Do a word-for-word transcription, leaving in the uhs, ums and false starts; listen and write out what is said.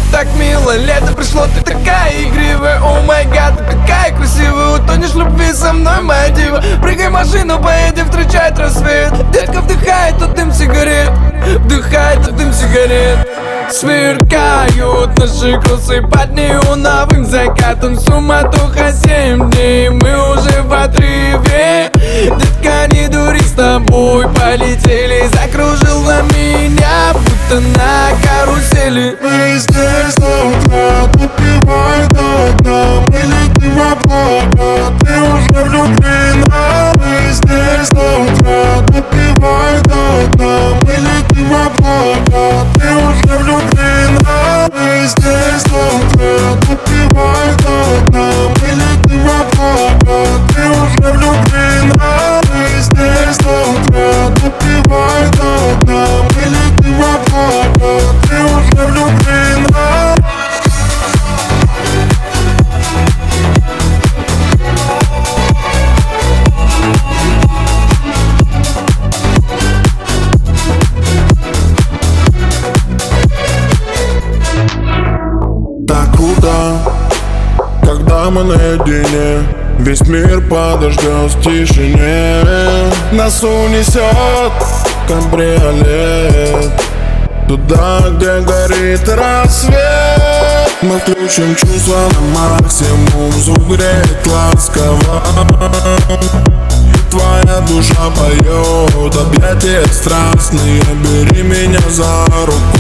так мило, лето пришло, ты такая игривая. О май гад, ты такая красивая. Утонешь в любви со мной, моя дива. Прыгай в машину, поедем встречать рассвет. Детка вдыхает тот дым сигарет, вдыхает тот дым сигарет. Сверкают наши кроссы под неоновым закатом. Суматоха семь дней, мы уже в отрыве. Детка, не дури, с тобой полетели. Закружила меня, будто на карусели. Мы здесь до утра, допивай до дна. Мы летим в облака, ты уже влюблена. Мы здесь до утра, допивай до дна. Мы летим в облака, ты уже влюблена. Мы здесь до утра, допивай до дна. Мы летим в облака, ты уже влюблена. Мы здесь до утра, допивай до дна. Мы летим в облака, ты уже влюблена. Так круто, когда мы наедине, весь мир подождет в тишине. Нас унесет кабриолет туда, где горит рассвет. Мы включим чувства на максимум, звук греет ласково. Твоя душа поет, объятия страстные, бери меня за руку.